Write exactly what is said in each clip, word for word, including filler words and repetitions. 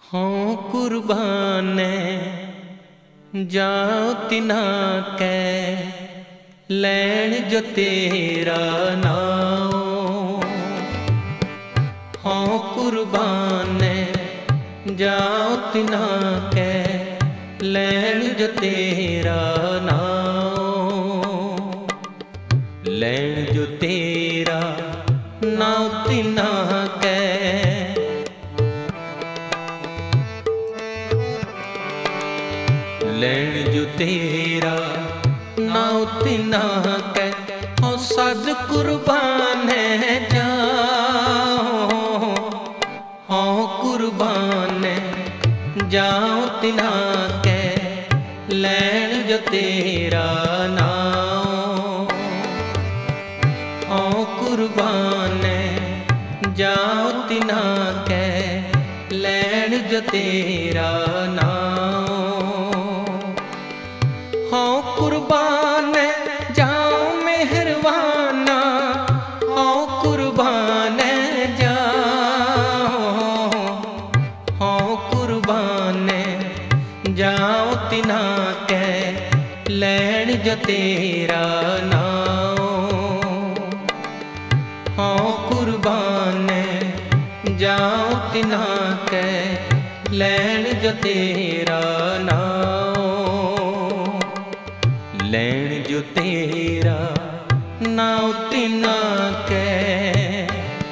हों कुर्बान जाओ तिना कै लैण जो तेरा नाम। हों कुर्बान जाओ तिना कै लैण जो तेरा नाम। लैण जो तेरा नाम तिना कै लैण जो तेरा नाम तिना कै हो सद कुर्बान है जाओ। हो कुर्बान जाओ तिना कै लैण जो तेरा नाम। हो कुर्बान जाओ तिना कै लैण जो तेरा नाम। हो कुर्बान जाओ मेहरबाना हो कुर्बान जाओ। हो कुर्बान जाओ तिना कै लैण जो तेरा नाम। हो कुर्बान जाओ तिना कै लैण जो तेरा नाम। लैण जो तेरा नाम तिना कै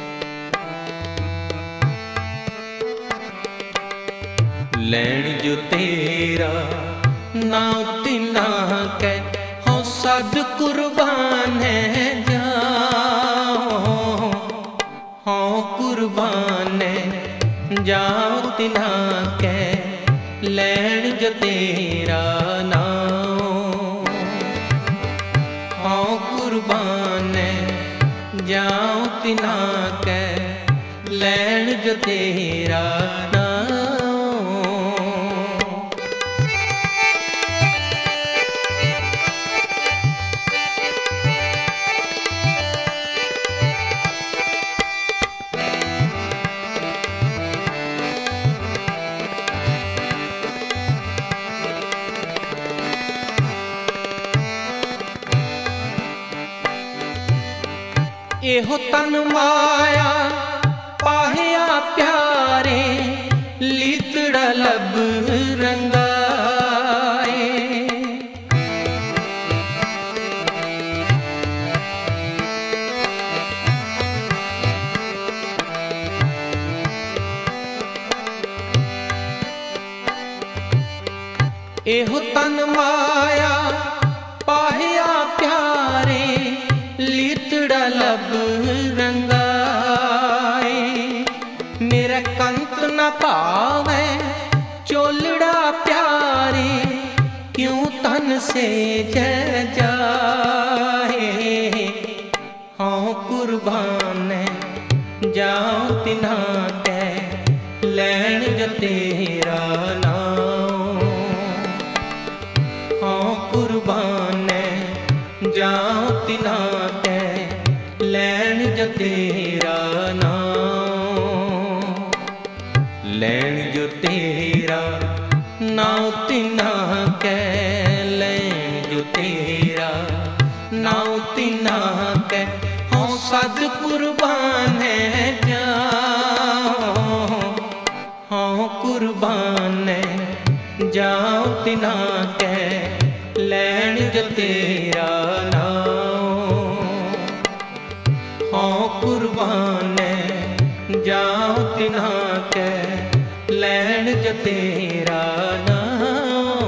लैण जो तेरा नाम तिना कै हो सद कुर्बान जाओ। हो कुर्बान जाओ तिना कै लैण जो तेरा नाम। हो कुर्बान जाओ तिना कै लैण जो तेरा नाम। एहो तन माया पाहिया प्यारे लीतड़ा लब रंगाए। एहो तन माया पाहिया प्यारे लीतड़ा लब रंगाए। मेरा कंत न पावे चोलड़ा प्यारे क्यों तन से जय जाए। हो कुर्बान जाओ तिना कै लैण जो तेरा नाम। हो कुर्बान जाओ तिना कै लैण जो तेरा नाम। लैण जो तेरा नाम तिना कै लैण जो तेरा नाम तिना कै हो सद कुर्बान जाओ। हो कुर्बान जाओ तिना कै लैण जो तेरा नाम। हो कुर्बान जाओ तिना कै लैण जो तेरा नाम।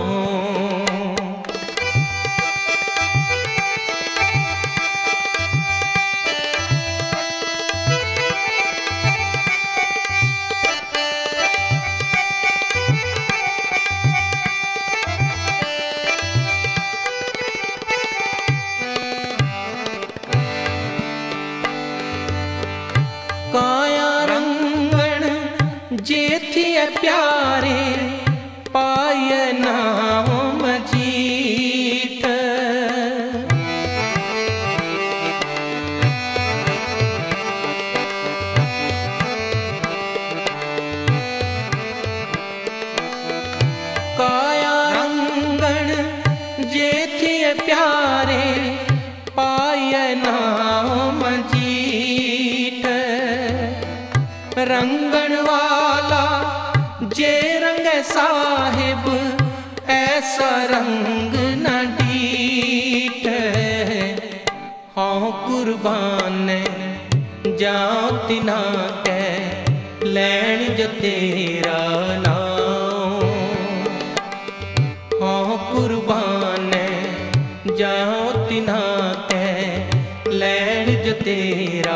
काया रंगण जेथी प्यारे पाय नाम जीत। साहिब ऐसा रंग न डीठे। हाँ कुर्बान जाओ तिना कै लैण जो तेरा नाम। हाँ कुर्बान जाओ तिना कै लैण जो तेरा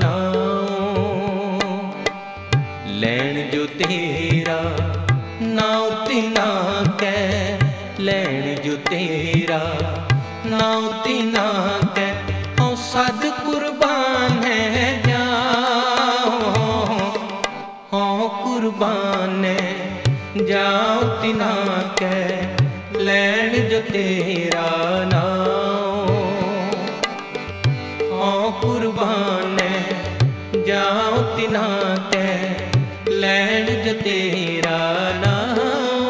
नाम। लैण जो तेरा नाम तिना कै लैण जो तेरा नाम तिना कै। हाँ सद कुर्बान है जाओ। हाँ कुर्बान जाओ तिना कै लैण जो तेरा नाम। हाँ कुर्बान जाओ तिना कै लैण जो तेरा नाम।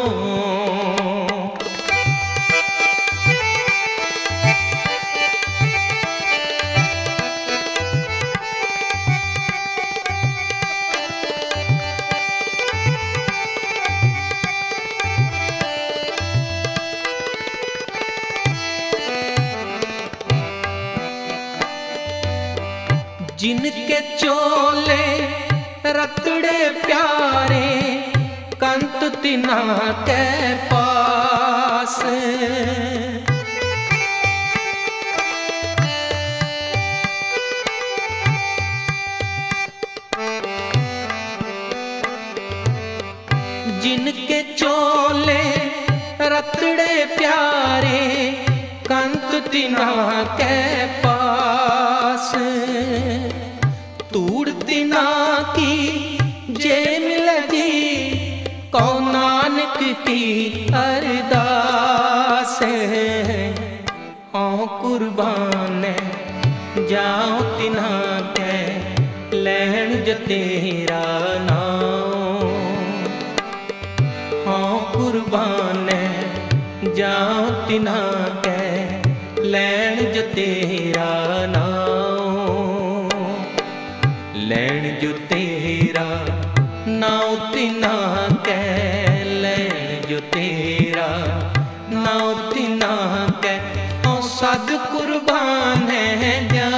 जिनके चोले रतड़े प्यारे कंत तिना के पास। जिनके चोले रतड़े प्यारे कंत तिना के पास। तूड़ तिना की जे मिल जी कौ नानक की अरदास। हाँ कुर्बान जाओ तिना कै लैण जो तेरा नाम। हाँ कुर्बान जाओ तिना कै लैण जो तेरा नाम। लैण जो तेरा नाम तिना कै लैण जो तेरा नाम तिना कै। हाँ सद कुर्बान है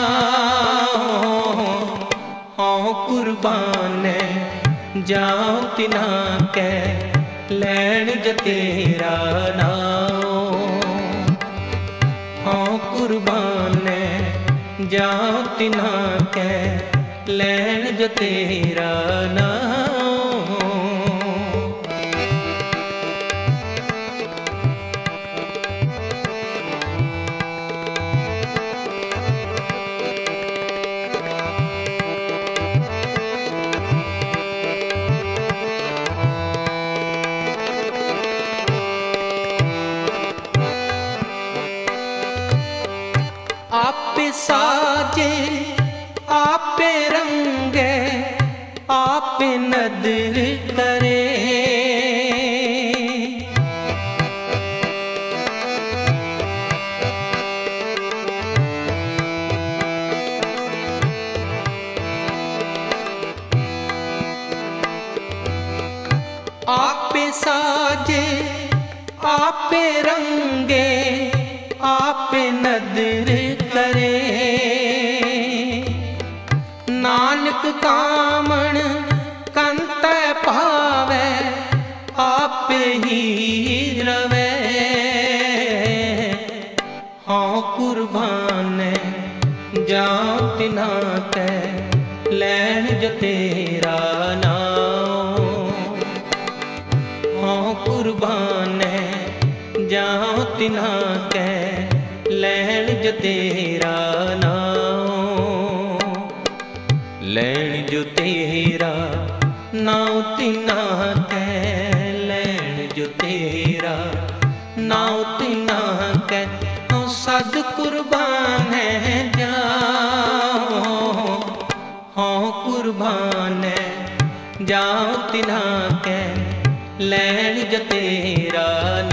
जाओ। हाँ कुर्बान जाओ तिना कै लैण जो तेरा नाम। हाँ कुर्बान जाओ तिना कै लैण जो तेरा नाम। आपे साजे आपे रंगे आपे नदर करे। आपे साजे आपे रंगे आपे नदर करे। नानक कामण कंत पावे आपे ही रवे। हाँ कुर्बान जाओ तिना कै लैण जो तेरा नाम। हाँ कुर्बान जाओ तिना कै लैण जो तेरा नाम। लैण जो तेरा नाम तिना कै लैण जो तेरा नाम तिना कै। हाँ सद कुर्बान जाओ। हाँ कुर्बान जाओ तिना कै लैण जो तेरा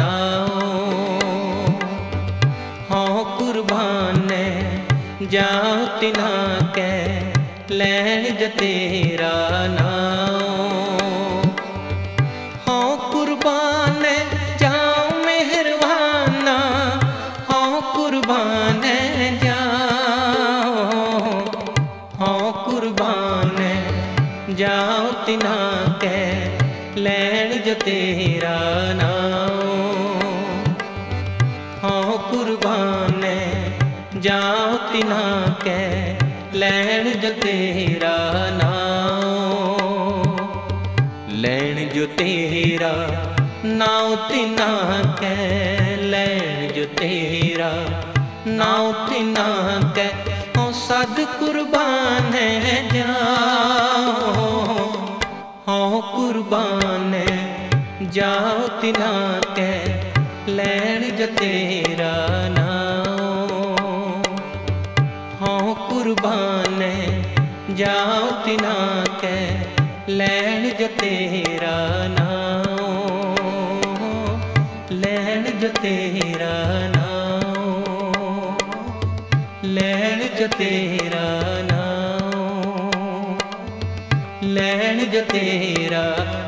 नाम। हाँ कुर्बान जाओ तिना कै लैण जो तेरा नाम। हाँ कुर्बान लैण जो तेरा नाम। हाँ कुर्बान जाओ तिना कै लैण जो तेरा नाम। लैण जो तेरा नाम तिना कै लैण जो तेरा नाम तिना कै ओ सद कुर्बान जाओ। हाँ कुर्बान जाओ तिना कै लैण जो तेरा नाम। हाँ कुर्बान जाओ तिना कै लैण जो तेरा नाम। लैण जो तेरा नाम। लैण जो तेरा नाम। लैण जो तेरा